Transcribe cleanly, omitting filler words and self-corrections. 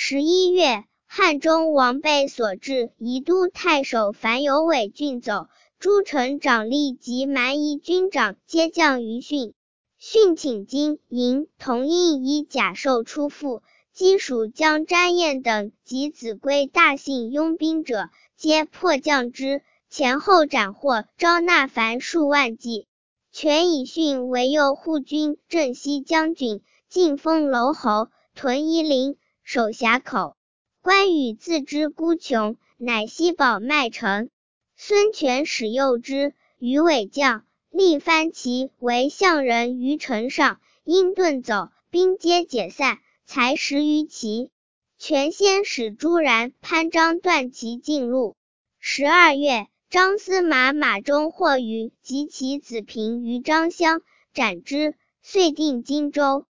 11月，汉中王被所至，宜都太守樊有伟郡走，诸城长吏及蛮夷军长皆降于训。训请金银铜印以甲授出赋，稽属将詹彦等及子规大信拥兵者，皆迫降之，前后斩获，招纳凡数万计。权以训为右护军、镇西将军，晋封楼侯，屯夷陵，守峡口。关羽自知孤穷，乃西保麦城。孙权使诱之，于尾将，立番旗为相人于城上，因遁走，兵皆解散，才10余骑。权先使朱然、潘璋断其进路。12月，张司马马忠获羽及其子平于张乡，斩之，遂定荆州。